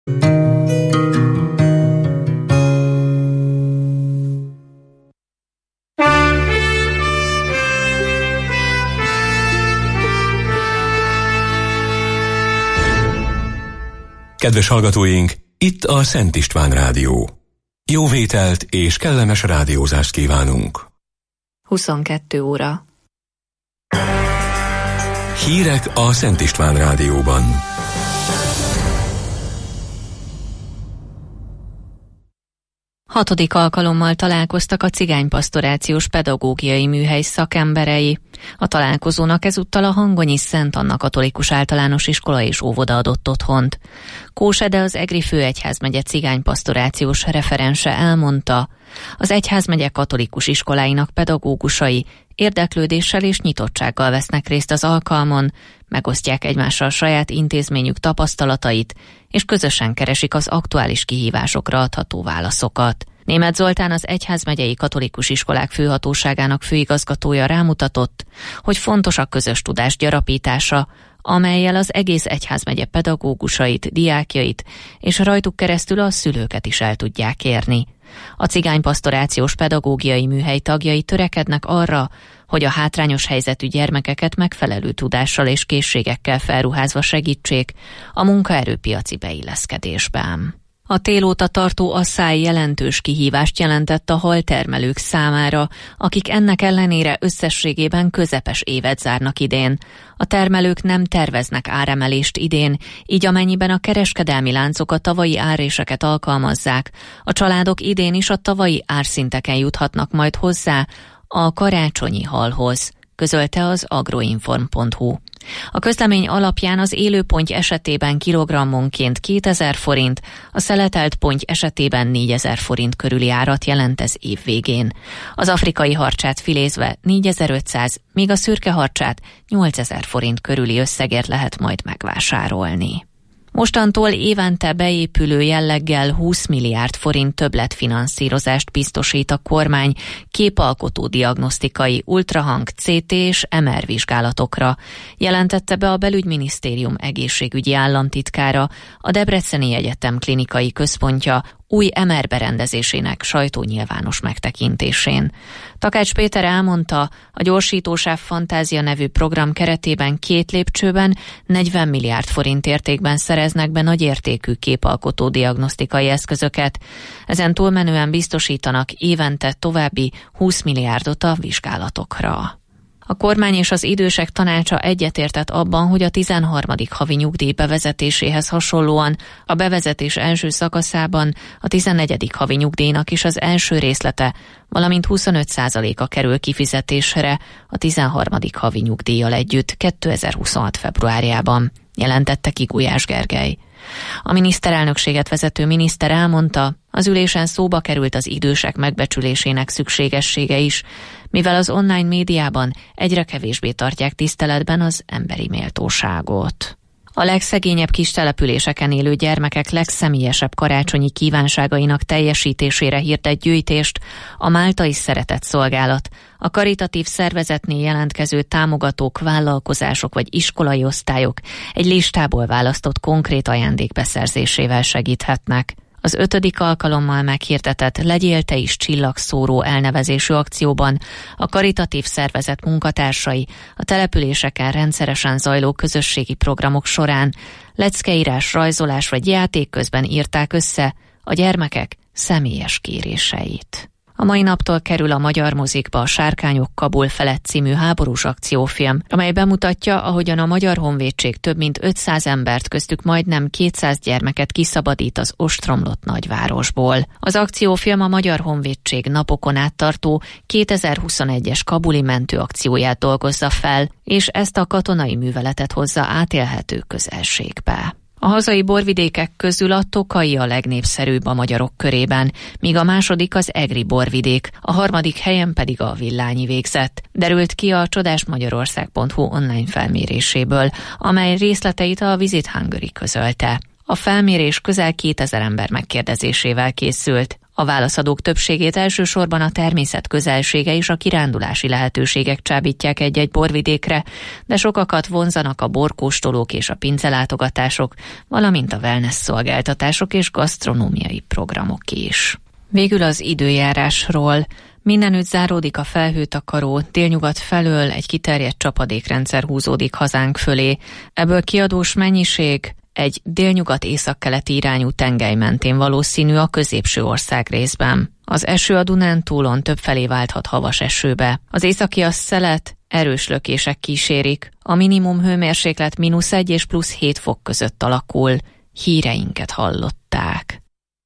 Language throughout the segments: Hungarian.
Kedves hallgatóink, itt a Szent István Rádió. Jó vételt és kellemes rádiózást kívánunk. 22 óra. Hírek a Szent István Rádióban. Hatodik alkalommal találkoztak a cigánypastorációs pedagógiai műhely szakemberei. A találkozónak ezúttal a Hangonyi Szent Anna Katolikus Általános Iskola és Óvoda adott otthont. Kós Ede, az Egri főegyházmegye cigánypastorációs referense elmondta, az egyházmegye katolikus iskoláinak pedagógusai érdeklődéssel és nyitottsággal vesznek részt az alkalmon, megosztják egymással saját intézményük tapasztalatait, és közösen keresik az aktuális kihívásokra adható válaszokat. Németh Zoltán, az egyházmegyei katolikus iskolák főhatóságának főigazgatója rámutatott, hogy fontos a közös tudás gyarapítása, amellyel az egész egyházmegye pedagógusait, diákjait és rajtuk keresztül a szülőket is el tudják érni. A cigánypastorációs pedagógiai műhely tagjai törekednek arra, hogy a hátrányos helyzetű gyermekeket megfelelő tudással és készségekkel felruházva segítsék a munkaerőpiaci beilleszkedésben. A tél óta tartó asszály jelentős kihívást jelentett a haltermelők számára, akik ennek ellenére összességében közepes évet zárnak idén. A termelők nem terveznek áremelést idén, így amennyiben a kereskedelmi láncok a tavalyi árréseket alkalmazzák, a családok idén is a tavalyi árszinteken juthatnak majd hozzá a karácsonyi halhoz, közölte az agroinform.hu. A közlemény alapján az élőponty esetében kilogrammonként 2000 forint, a szeletelt ponty esetében 4000 forint körüli árat jelent ez év végén. Az afrikai harcsát filézve 4500, míg a szürke harcsát 8000 forint körüli összegért lehet majd megvásárolni. Mostantól évente beépülő jelleggel 20 milliárd forint többletfinanszírozást biztosít a kormány képalkotó diagnosztikai ultrahang, CT és MR vizsgálatokra, jelentette be a Belügyminisztérium egészségügyi államtitkára, a Debreceni Egyetem klinikai központja új MR berendezésének sajtónyilvános megtekintésén. Takács Péter elmondta, a Gyorsítósáv Fantázia nevű program keretében 2 lépcsőben 40 milliárd forint értékben szereznek be nagyértékű képalkotó diagnosztikai eszközöket. Ezen túlmenően biztosítanak évente további 20 milliárdot a vizsgálatokra. A kormány és az idősek tanácsa egyetértett abban, hogy a 13. havi nyugdíj bevezetéséhez hasonlóan a bevezetés első szakaszában a 14. havi nyugdíjnak is az első részlete, valamint 25%-a kerül kifizetésre a 13. havi nyugdíjjal együtt 2026. februárjában, jelentette ki Gulyás Gergely. A miniszterelnökséget vezető miniszter elmondta, az ülésen szóba került az idősek megbecsülésének szükségessége is, mivel az online médiában egyre kevésbé tartják tiszteletben az emberi méltóságot. A legszegényebb kis településeken élő gyermekek legszemélyesebb karácsonyi kívánságainak teljesítésére hirdet gyűjtést a Máltai Szeretett Szolgálat, a karitatív szervezetnél jelentkező támogatók, vállalkozások vagy iskolai osztályok egy listából választott konkrét ajándék beszerzésével segíthetnek. Az 5. alkalommal meghirdetett Legyél te is csillagszóró elnevezésű akcióban a karitatív szervezet munkatársai a településeken rendszeresen zajló közösségi programok során leckeírás, rajzolás vagy játék közben írták össze a gyermekek személyes kéréseit. A mai naptól kerül a magyar mozikba a Sárkányok Kabul felett című háborús akciófilm, amely bemutatja, ahogyan a Magyar Honvédség több mint 500 embert, köztük majdnem 200 gyermeket kiszabadít az ostromlott nagyvárosból. Az akciófilm a Magyar Honvédség napokon át tartó 2021-es kabuli mentőakcióját dolgozza fel, és ezt a katonai műveletet hozza átélhető közelségbe. A hazai borvidékek közül a Tokaji a legnépszerűbb a magyarok körében, míg a második az egri borvidék, a harmadik helyen pedig a Villányi végzett, derült ki a csodásmagyarország.hu online felméréséből, amely részleteit a Visit Hungary közölte. A felmérés közel 2000 ember megkérdezésével készült. A válaszadók többségét elsősorban a természet közelsége és a kirándulási lehetőségek csábítják egy-egy borvidékre, de sokakat vonzanak a borkóstolók és a pincelátogatások, valamint a wellness szolgáltatások és gasztronómiai programok is. Végül az időjárásról. Mindenütt záródik a felhőtakaró, délnyugat felől egy kiterjedt csapadékrendszer húzódik hazánk fölé. Ebből kiadós mennyiség egy délnyugat-északkeleti irányú tengely mentén valószínű a középső országrészben. Az eső a Dunántúlon többfelé válthat havas esőbe. Az északias szelet erős lökések kísérik. A minimum hőmérséklet -1 és +7 fok között alakul. Híreinket hallották.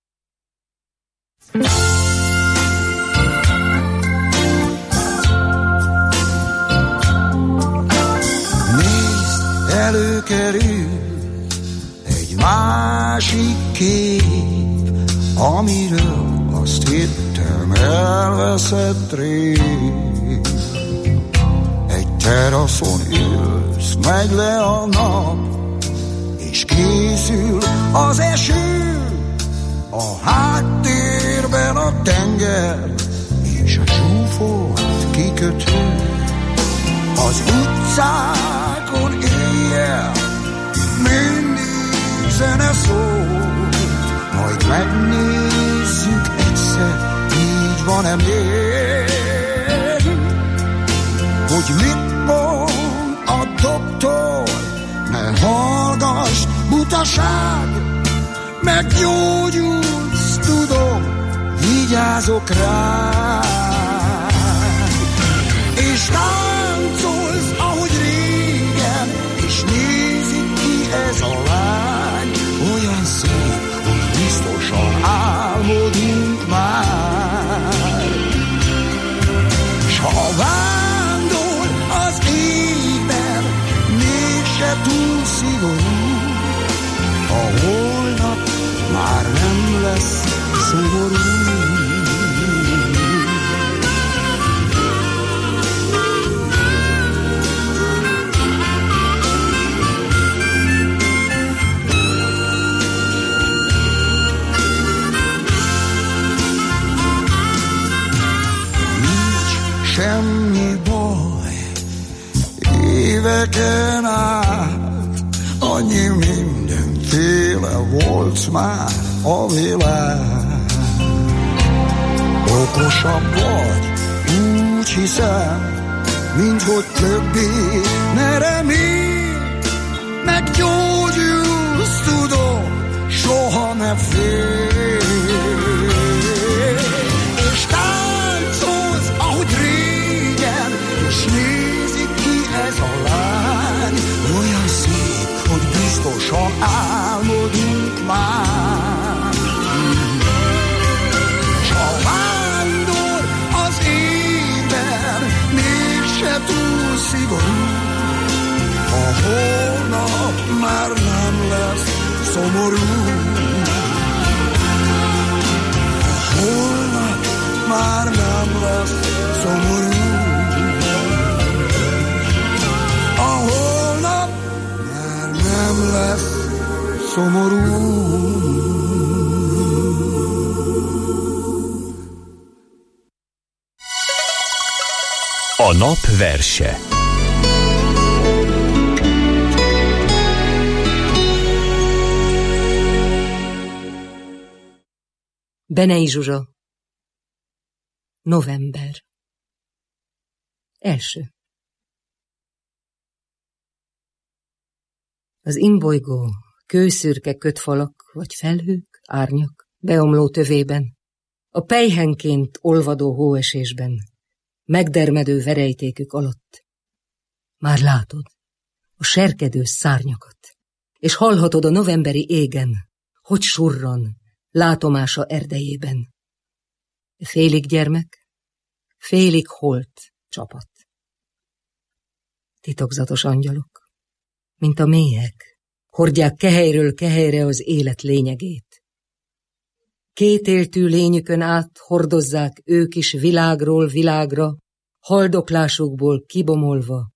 Nézd, előkerül egy másik kép, amiről azt hittem elveszett rég. Egy teraszon ülsz, megy le a nap, és készül az eső. A háttérben a tenger és a zsúfolt kikötő. Az utcákon éjjel mindig zene szól, majd megnézzük egyszer, így van-e még, hogy mit mond a doktor. Ne hallgass, butaság, meggyógyulsz, tudom, vigyázok rád. És táncolsz, ahogy régen, és nézik ki ez a lány. Olyan szép, hogy biztosan álmodunk már. S ha vándor az égben, mégse túl szigorú, a holnap már nem lesz szomorú. Nincs semmi baj, éveken át annyi mindenféle volt már a világ. Okosabb vagy, úgy hiszem, mint hogy többé ne remélj. Meggyógyulsz, tudom, soha ne félj. És táncolsz, ahogy régen, és nézik ki ez a lány. Olyan szép, hogy biztosan álmodunk már. S a vándor az égben mégse túl szigorú, a holnap már nem lesz szomorú. A holnap már nem lesz szomorú. A holnap már nem lesz szomorú. A nap verse. Benei Zsuzsa. November. Első. Az imbolygó, kőszürke kötfalak vagy felhők, árnyak, beomló tövében, a pelyhenként olvadó hóesésben, megdermedő verejtékük alatt. Már látod a serkedő szárnyakat, és hallhatod a novemberi égen, hogy surran látomása erdejében. Félig gyermek, félig holt csapat. Titokzatos angyalok, mint a méhek, hordják kehelyről kehelyre az élet lényegét. Kétéltű lényükön át hordozzák ők is világról világra, haldoklásukból kibomolva,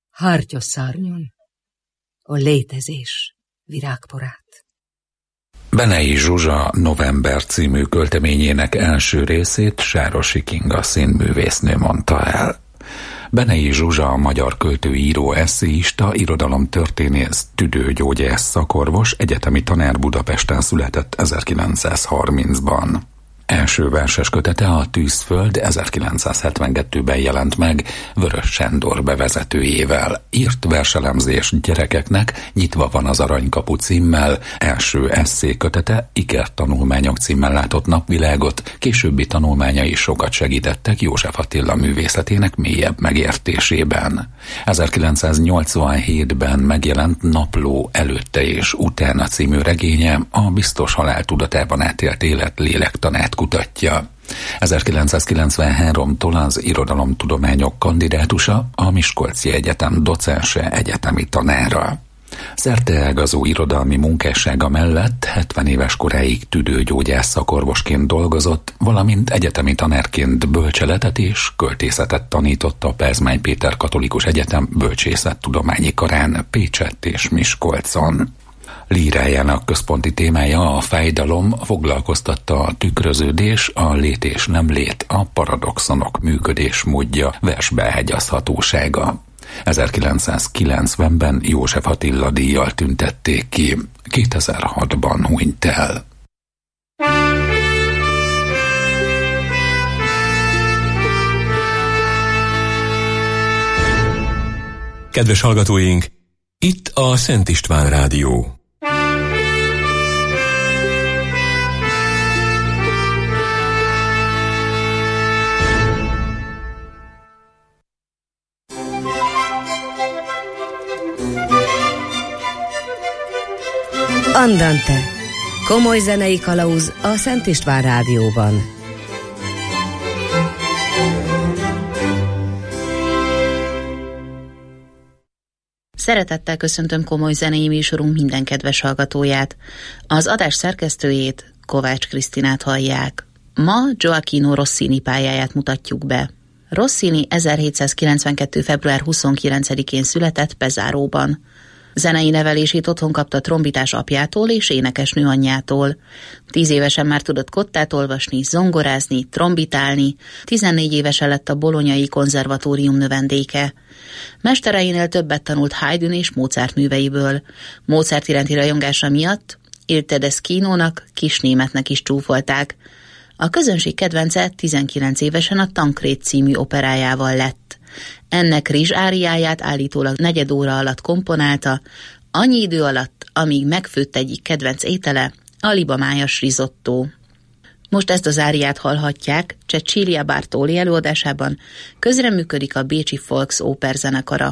hártyaszárnyon a létezés virágporát. Benei Zsuzsa November című költeményének első részét Sárosi Kinga színművésznő mondta el. Benei Zsuzsa a magyar költő, író, esszéista, irodalomtörténész, tüdőgyógyász szakorvos, egyetemi tanár, Budapesten született 1930-ban. Első verses kötete, a Tűzföld 1972-ben jelent meg Vörös Sándor bevezetőjével. Írt verselemzés gyerekeknek, Nyitva van az aranykapu címmel, első esszékötete, Ikertanulmányok címmel látott napvilágot, későbbi tanulmányai sokat segítettek József Attila művészetének mélyebb megértésében. 1987-ben megjelent Napló előtte és utána című regénye a biztos halál tudatában átélt élet lélektanát kutatja. 1993-tól az irodalomtudományok kandidátusa, a Miskolci Egyetem docense, egyetemi tanára. Szerteágazó irodalmi munkássága mellett 70 éves koráig tüdőgyógyász szakorvosként dolgozott, valamint egyetemi tanárként bölcseletet és költészetet tanított a Pázmány Péter Katolikus Egyetem bölcsészettudományi karán Pécsett és Miskolcon. Lírájának központi témája a fájdalom, foglalkoztatta a tükröződés, a lét és nem lét, a paradoxonok működésmódja, versbeágyazhatósága. 1990-ben József Attila díjjal tüntették ki, 2006-ban hunyt el. Kedves hallgatóink, itt a Szent István Rádió. Andante. Komoly zenei kalauz a Szent István Rádióban. Szeretettel köszöntöm komoly zenei műsorunk minden kedves hallgatóját. Az adás szerkesztőjét, Kovács Krisztinát hallják. Ma Gioacchino Rossini pályáját mutatjuk be. Rossini 1792. február 29-én született Pezáróban. Zenei nevelését otthon kapta trombitás apjától és énekesnő anyjától. 10 évesen már tudott kottát olvasni, zongorázni, trombitálni, 14 évesen lett a bolonyai konzervatórium növendéke. Mestereinél többet tanult Haydn és Mozart műveiből. Mozart iránti rajongása miatt Il Tedeschinónak, kisnémetnek is csúfolták. A közönség kedvence 19 évesen a Tancred című operájával lett. Ennek rizsáriáját állítólag 4 óra alatt komponálta, annyi idő alatt, amíg megfőtt egyik kedvenc étele, a libamájas rizottó. Most ezt az áriát hallhatják, Cecilia Bartoli előadásában, közreműködik a bécsi Volksoper zenekara.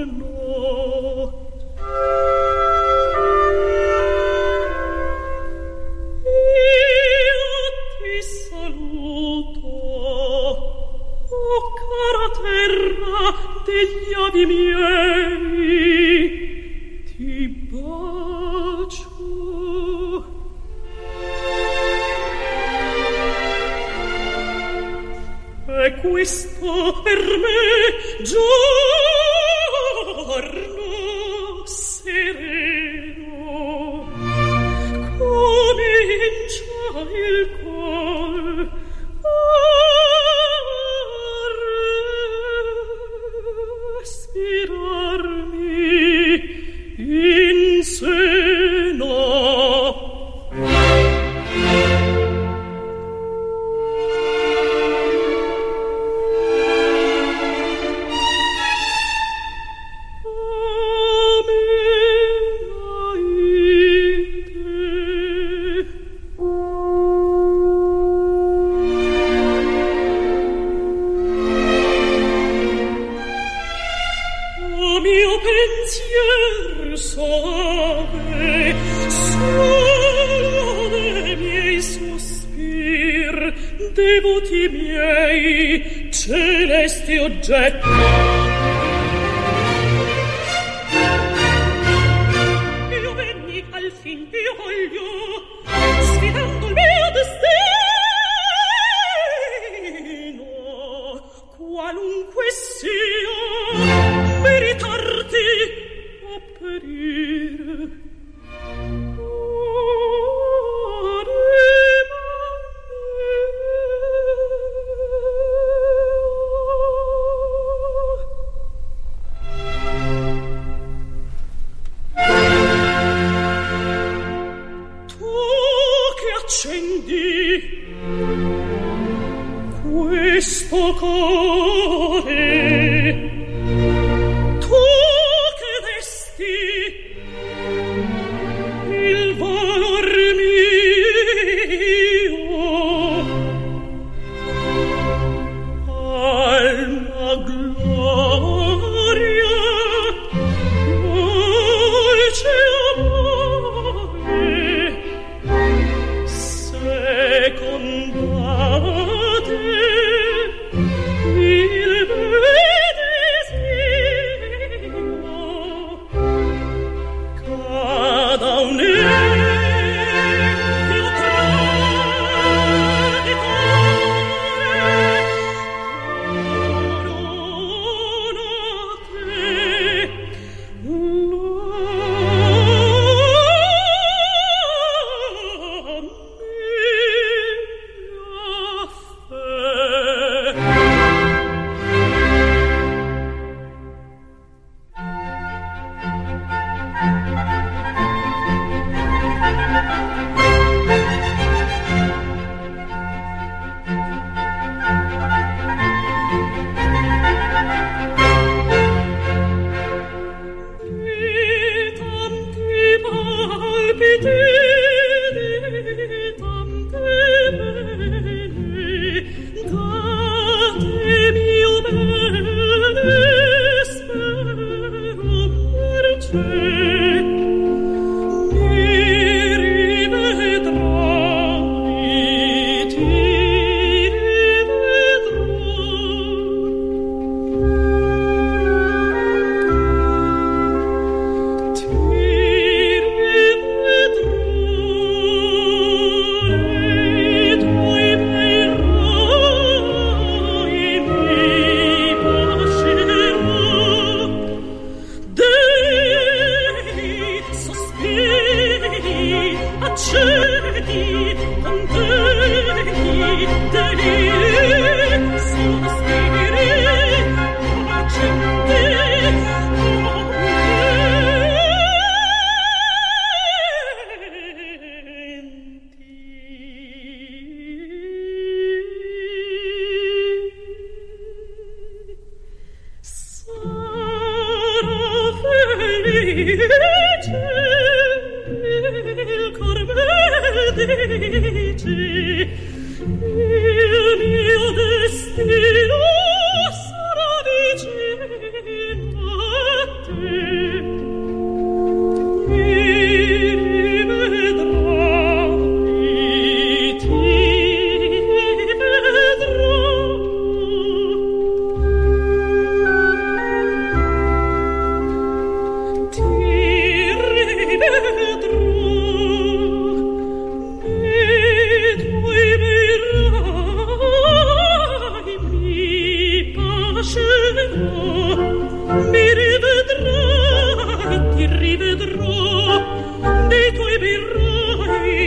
Sarà vicino a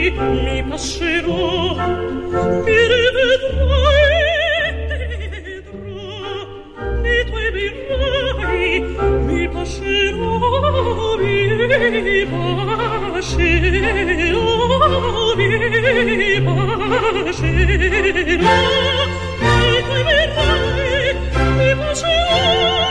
mi passerò, mi rivedrai, nei tuoi birrai, mi passerò, mi pascerò, mi pascerò, nei tuoi birrai, mi passerò.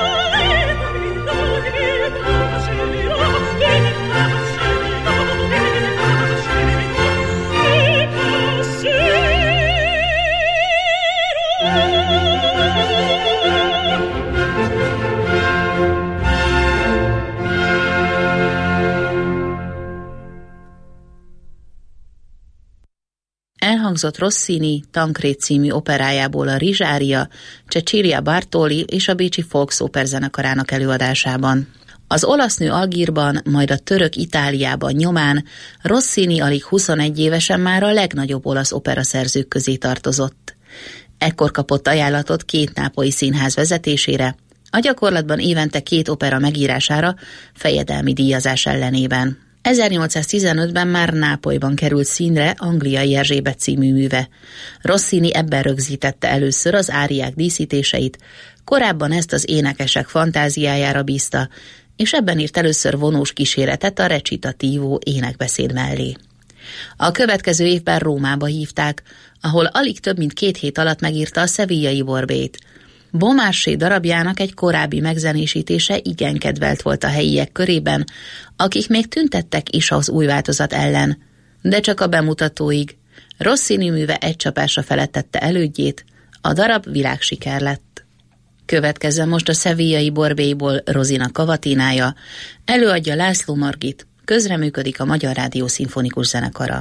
Elhangzott Rossini Tancred című operájából a Rizsária, Cecilia Bartoli és a Bécsi Volkszóper zenekarának előadásában. Az olasz nő Algírban, majd a török Itáliában nyomán Rossini alig 21 évesen már a legnagyobb olasz operaszerzők közé tartozott. Ekkor kapott ajánlatot 2 nápolyi színház vezetésére, a gyakorlatban évente 2 opera megírására fejedelmi díjazás ellenében. 1815-ben már Nápolyban került színre Angliai Erzsébet című műve. Rossini ebben rögzítette először az áriák díszítéseit, korábban ezt az énekesek fantáziájára bízta, és ebben írt először vonós kíséretet a recitatívo énekbeszéd mellé. A következő évben Rómába hívták, ahol alig több mint 2 hét alatt megírta a Sevillai Borbét. Beaumarchais darabjának egy korábbi megzenésítése igen kedvelt volt a helyiek körében, akik még tüntettek is az új változat ellen, de csak a bemutatóig. Rossini műve egy csapásra felettette elődjét, a darab világsiker lett. Következzen most a Sevillai Borbélyból Rozina Kavatinája, előadja László Margit, közreműködik a Magyar Rádió Szimfonikus Zenekara.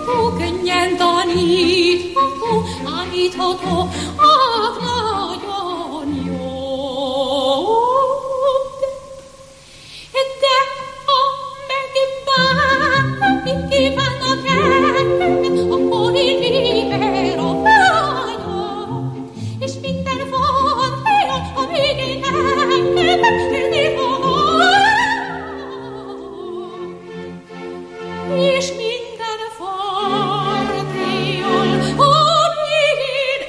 könnyen tanítható, nagyon jó. De ha megbánni kívánnak el, akkor én éber a vágyom, és minden van fél, a végén elkezdeni fogom. És minden fardéjjal, amíg én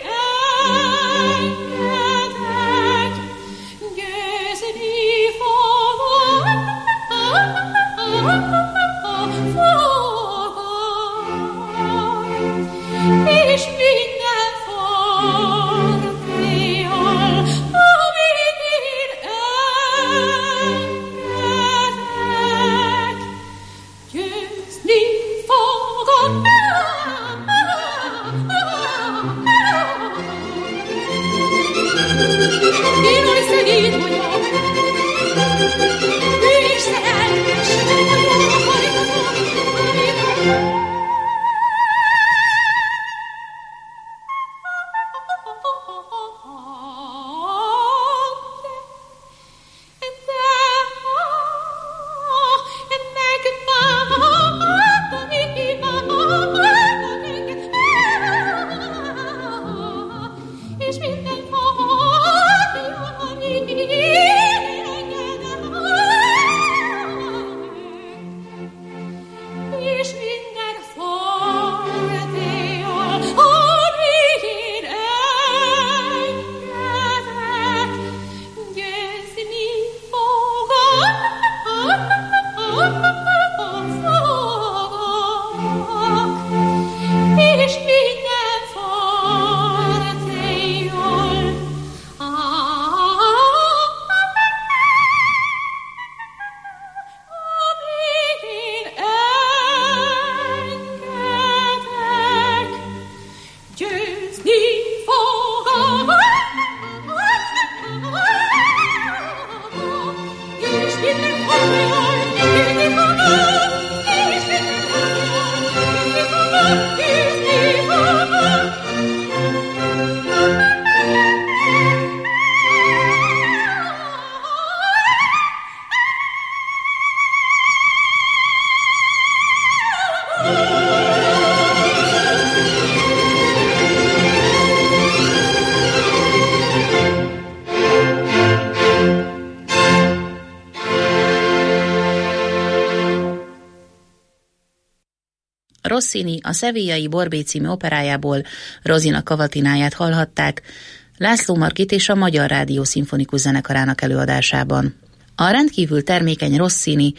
engedek, győzni fogom. És minden fardéjjal, amíg én engedek, győzni fogom. Én oly szegény vagyok, és szerelmes vagyok, és minden Rossini a sevillai Borbé című operájából Rozina Cavatináját hallhatták László Margit és a Magyar Rádió Szimfonikus Zenekarának előadásában. A rendkívül termékeny Rossini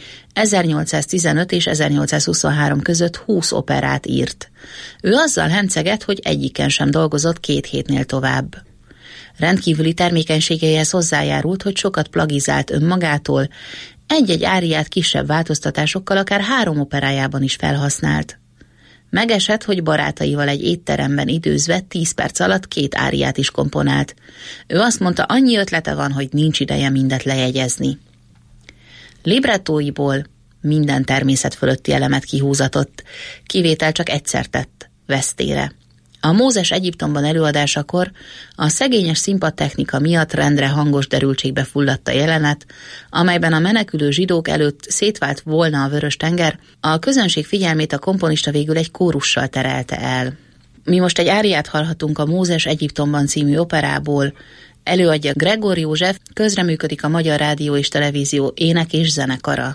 1815 és 1823 között 20 operát írt. Ő azzal hemceget, hogy egyiken sem dolgozott 2 hétnél tovább. Rendkívüli termékenységeihez hozzájárult, hogy sokat plagizált önmagától, egy-egy áriát kisebb változtatásokkal akár 3 operájában is felhasznált. Megesett, hogy barátaival egy étteremben időzve 10 perc alatt 2 áriát is komponált. Ő azt mondta, annyi ötlete van, hogy nincs ideje mindet lejegyezni. Librettóiból minden természet fölötti elemet kihúzatott, kivétel csak egyszer tett, vesztére. A Mózes Egyiptomban előadásakor a szegényes színpadtechnika miatt rendre hangos derültségbe fulladt a jelenet, amelyben a menekülő zsidók előtt szétvált volna a Vörös-tenger, a közönség figyelmét a komponista végül egy kórussal terelte el. Mi most egy áriát hallhatunk a Mózes Egyiptomban című operából, előadja Gregor József, közreműködik a Magyar Rádió és Televízió ének- és zenekara.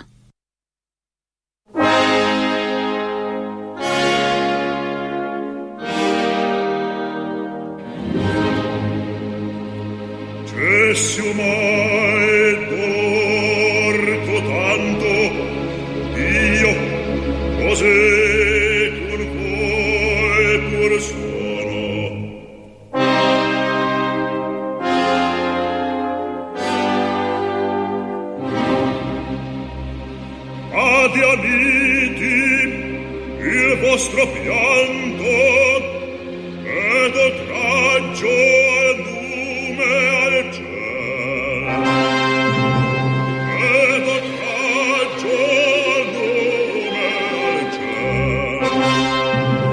Se mai dorto tanto, io così con voi pur sono. Adiamiti il vostro pianto ed oltraggio al lume al cielo ed oltraggio al lume al cielo.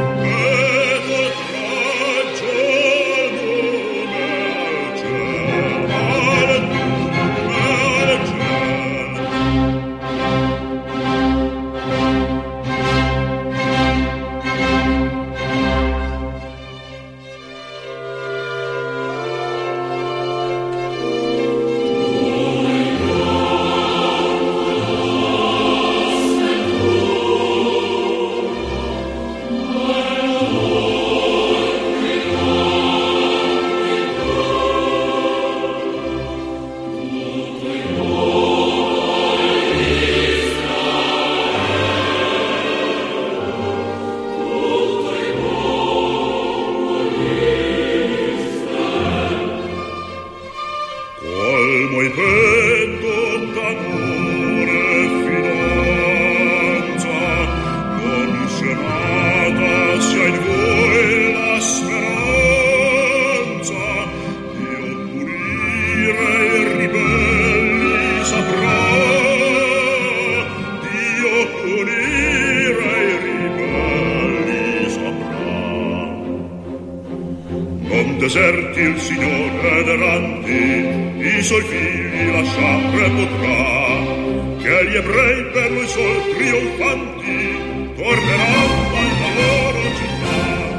deserti il Signore erranti, i suoi figli lasciare potrà, che gli ebrei per lui sol trionfanti torneranno alla loro città.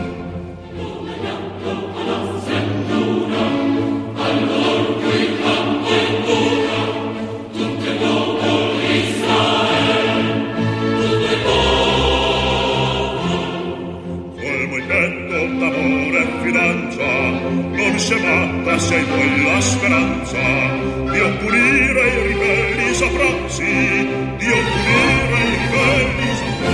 Non si matta se in voi la speranza di oppunire i ribelli saprazzi, di oppunire i ribelli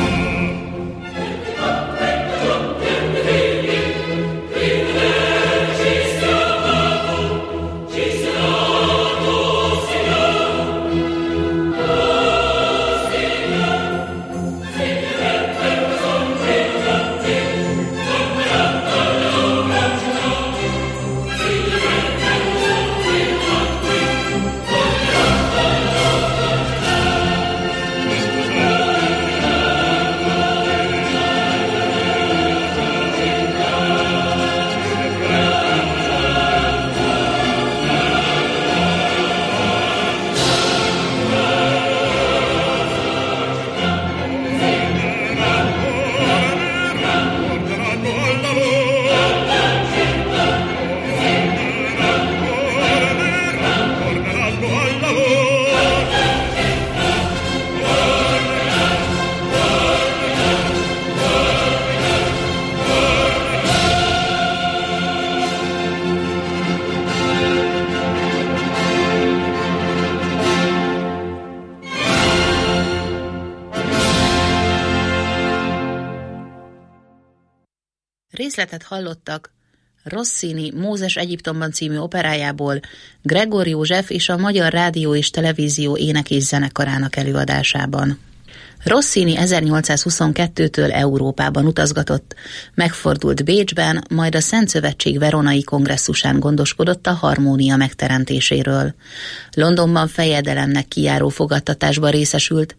Részletet hallottak Rossini Mózes Egyiptomban című operájából Gregor József és a Magyar Rádió és Televízió Ének és Zenekarának előadásában. Rossini 1822-től Európában utazgatott, megfordult Bécsben, majd a Szent Szövetség Veronai kongresszusán gondoskodott a harmónia megteremtéséről. Londonban fejedelemnek kijáró fogadtatásban részesült,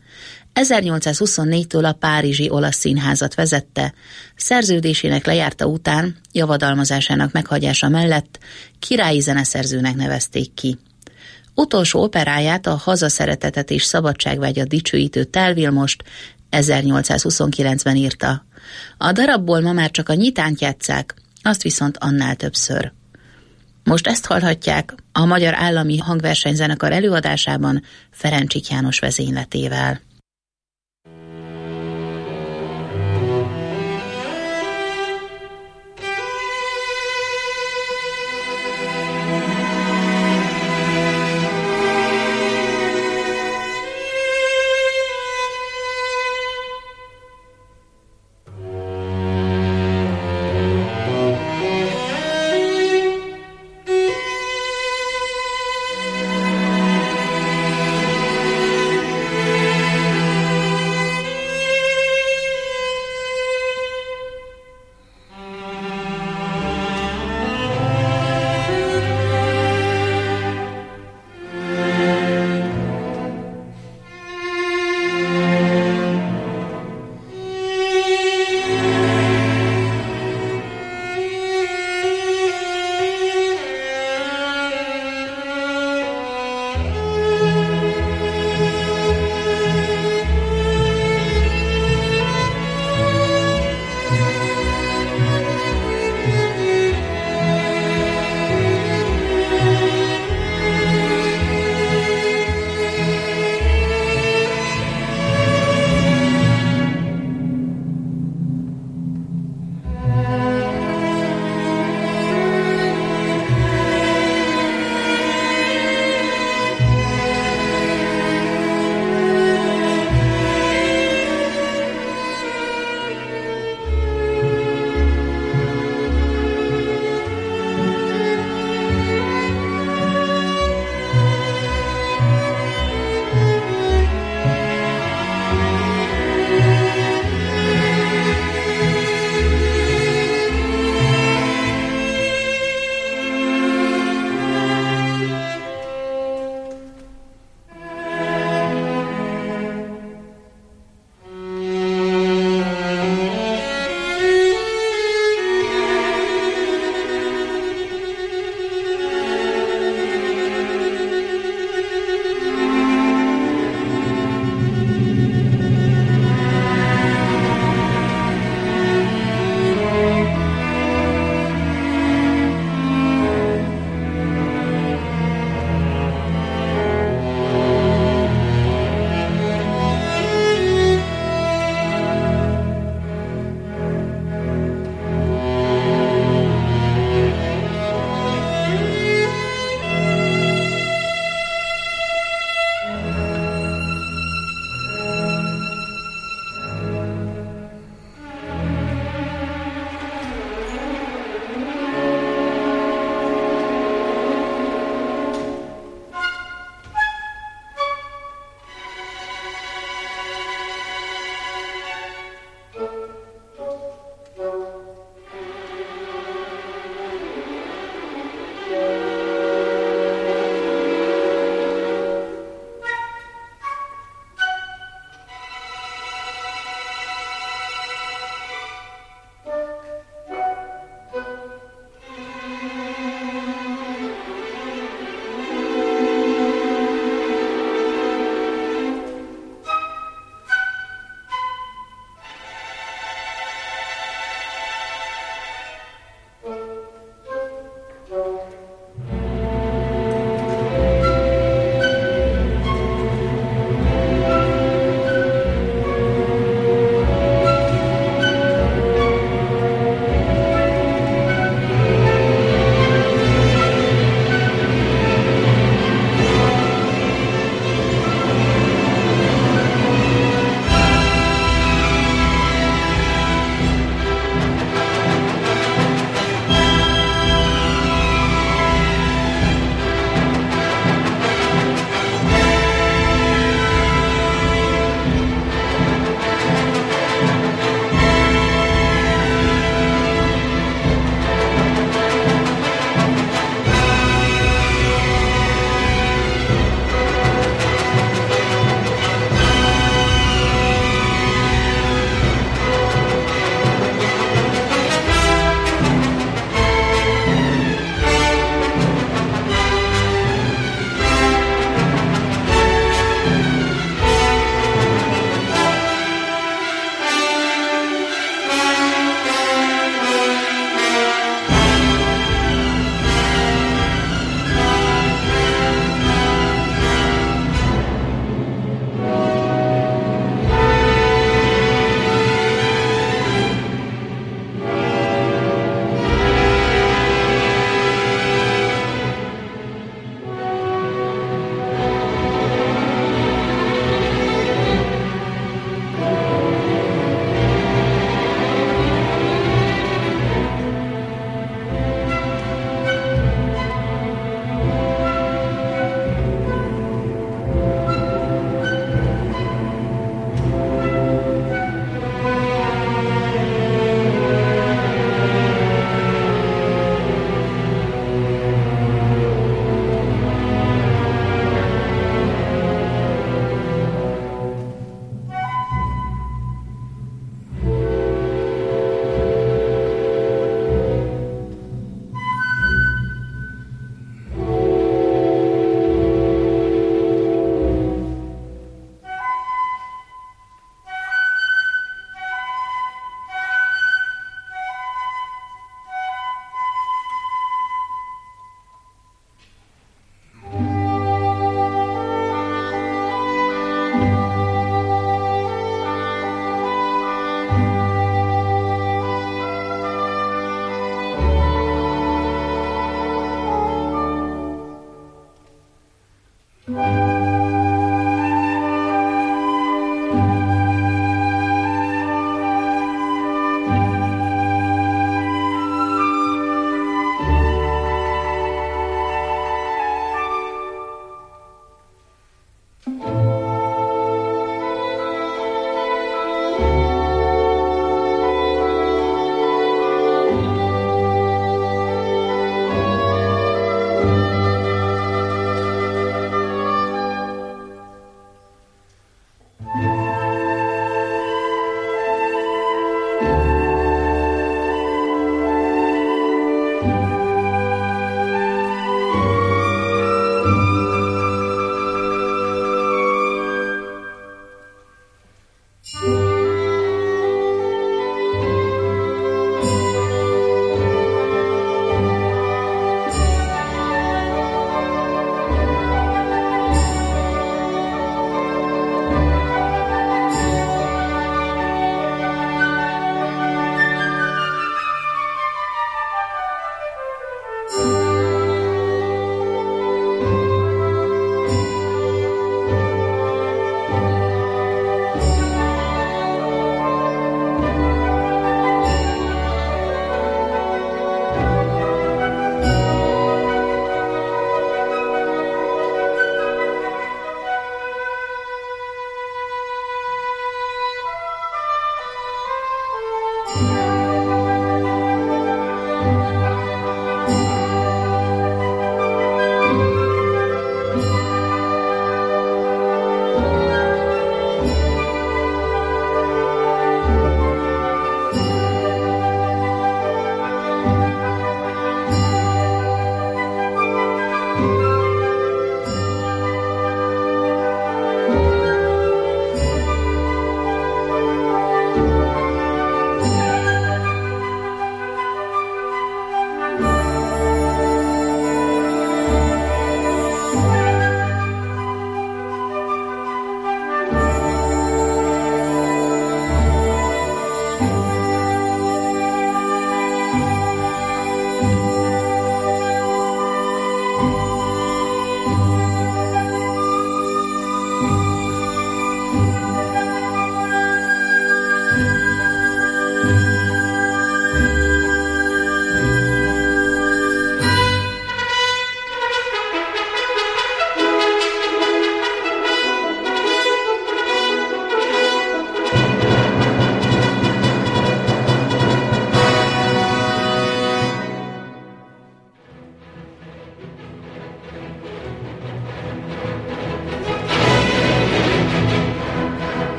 1824-től a Párizsi Olasz Színházat vezette, szerződésének lejárta után, javadalmazásának meghagyása mellett királyi zeneszerzőnek nevezték ki. Utolsó operáját, a Hazaszeretetet és szabadságvágyat dicsőítő Tell Vilmost 1829-ben írta. A darabból ma már csak a nyitányt játsszák, azt viszont annál többször. Most ezt hallhatják a Magyar Állami Hangversenyzenekar előadásában Ferencsik János vezényletével.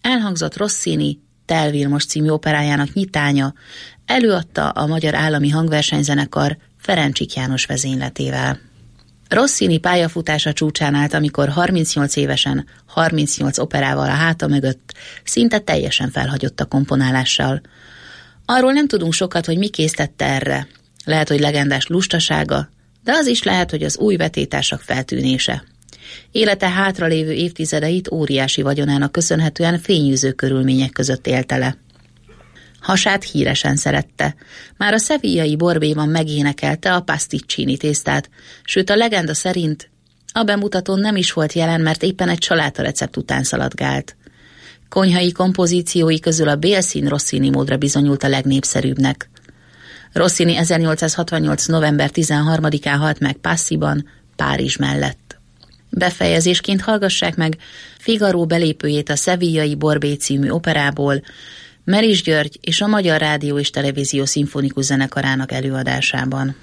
elhangzott Rossini Tel Vilmos című operájának nyitánya, előadta a Magyar Állami Hangversenyzenekar Ferencsik János vezényletével. Rossini pályafutása csúcsán állt, amikor 38 évesen, 38 operával a háta mögött szinte teljesen felhagyott a komponálással. Arról nem tudunk sokat, hogy mi késztette erre. Lehet, hogy legendás lustasága, de az is lehet, hogy az új vetétársak feltűnése. Élete hátralévő évtizedeit óriási vagyonának köszönhetően fényűző körülmények között élte le. Hasát híresen szerette. Már a sevillai Borbéban megénekelte a pasticcini tésztát, sőt a legenda szerint a bemutatón nem is volt jelen, mert éppen egy salátarecept után szaladgált. Konyhai kompozíciói közül a bélszín Rossini módra bizonyult a legnépszerűbbnek. Rossini 1868. november 13-án halt meg Passiban, Párizs mellett. Befejezésként hallgassák meg Figaro belépőjét a sevillai Borbé című operából, Meris György és a Magyar Rádió és Televízió Szimfonikus Zenekarának előadásában.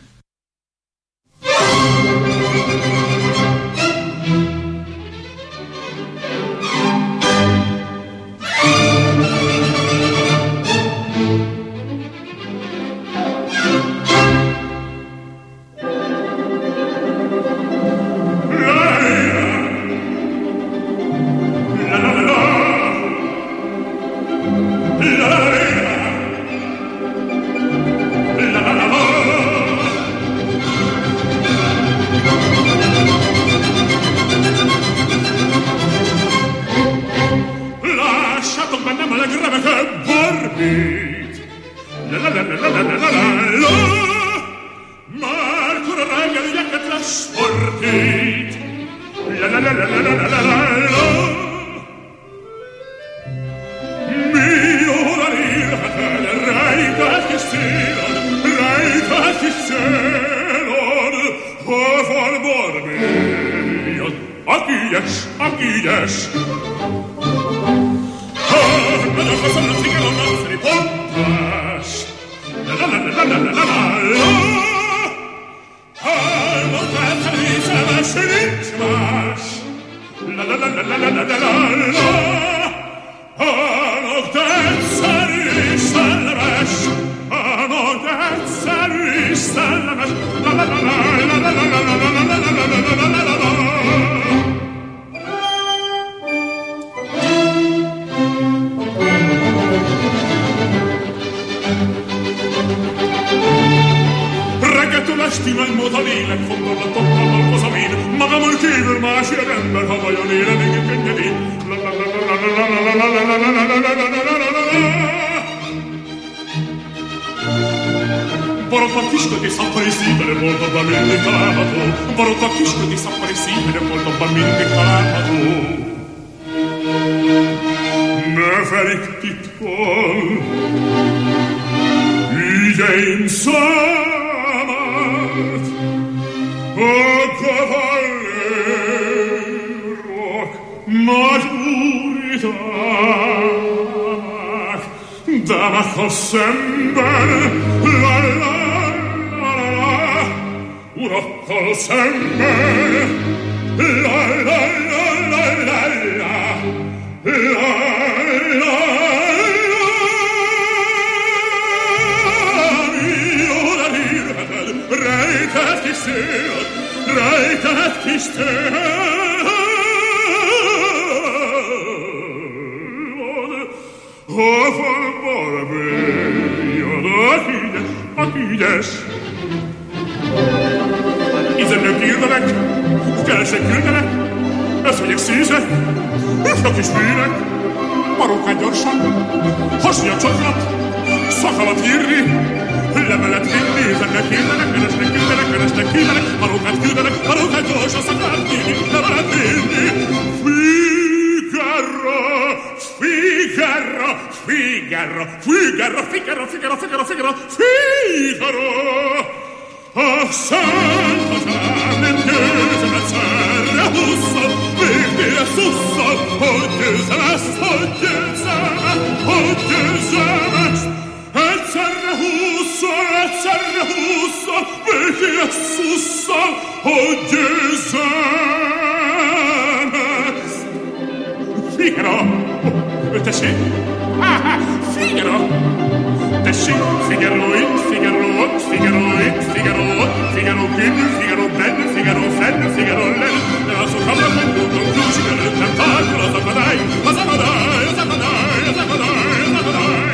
Figaro! Tessék? Figaro! Tessék, Figaro itt, Figaro ott, Figaro itt, Figaro ott, Figaro kívül, Figaro benn, Figaro fenn, Figaro lenn, de azok hamar megmondom, Lúzik előttem tárgyal az akadály, az akadály, az akadály, az akadály, az akadály.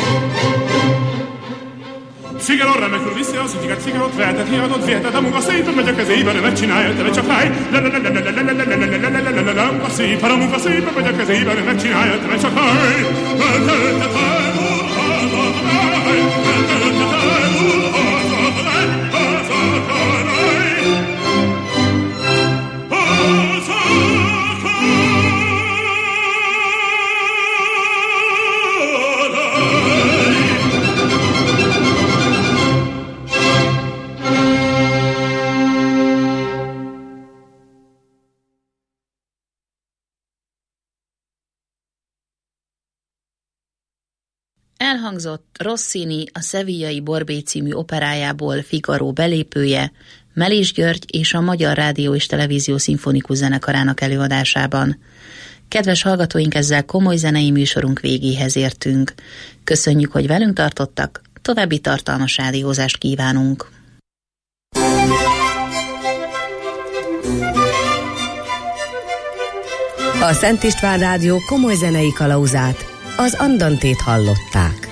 Figaro remekül viszi az ügyiket, Figaro-t vehetett, hiadott, vihetett, a munka szépen megy a kezében, nem megcsinálja, te csak háj, a munka szépen megy a kezében, nem megcsinálja, te csak háj, Elhangzott Rossini a Sevillai Borbé című operájából Figaro belépője, Melis György és a Magyar Rádió és Televízió Szimfonikus Zenekarának előadásában. Kedves hallgatóink, ezzel komoly zenei műsorunk végéhez értünk. Köszönjük, hogy velünk tartottak, további tartalmas rádiózást kívánunk. A Szent István Rádió komoly zenei kalauzát, az Andantét hallották.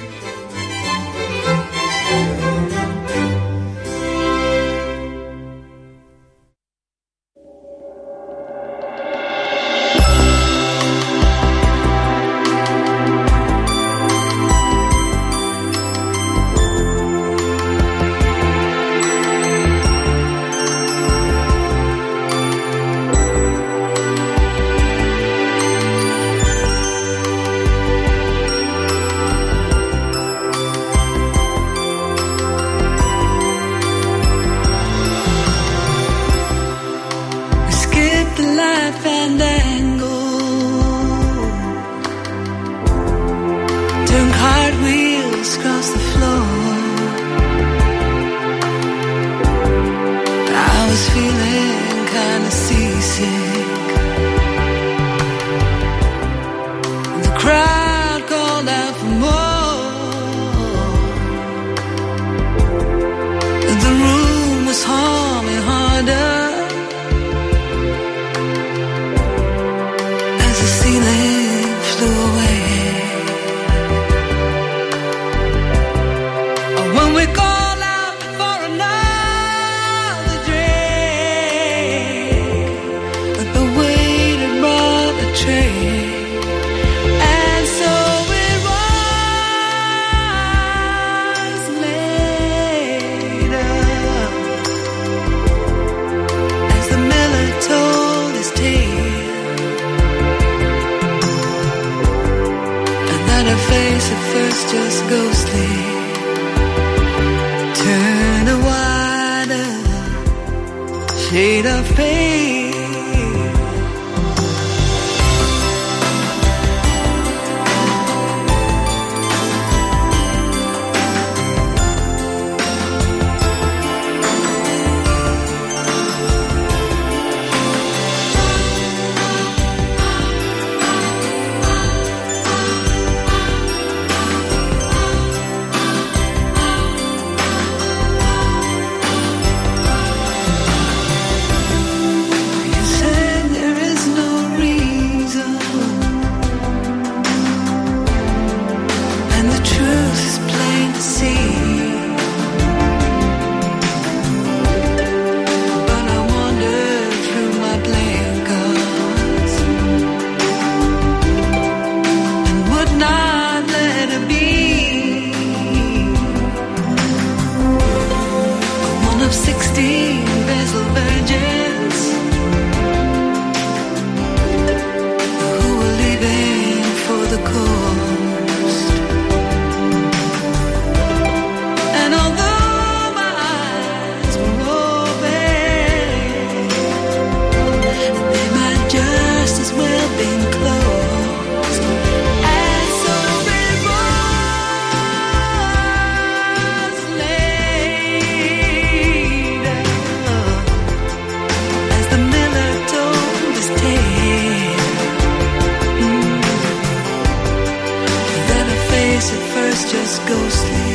first just ghostly.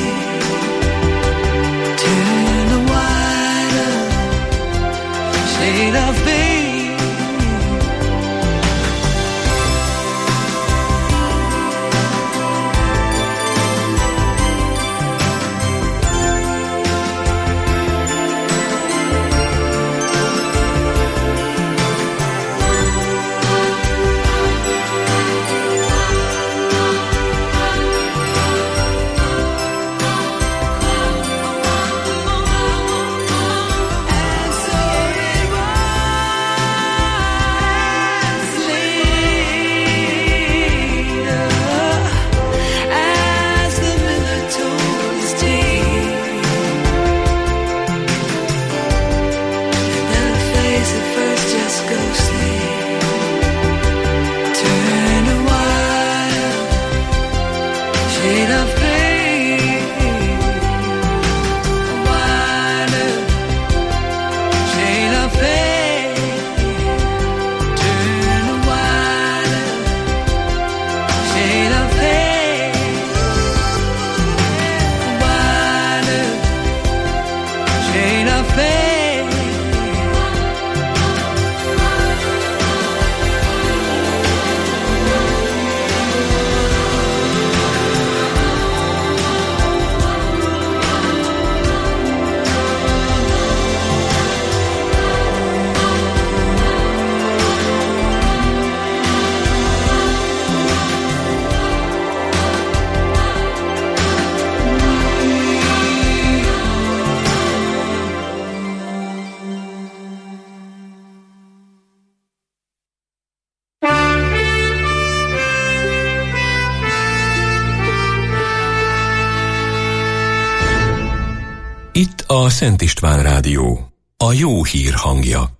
Turn a wider shade of beige. Itt a Szent István Rádió, a jó hír hangja.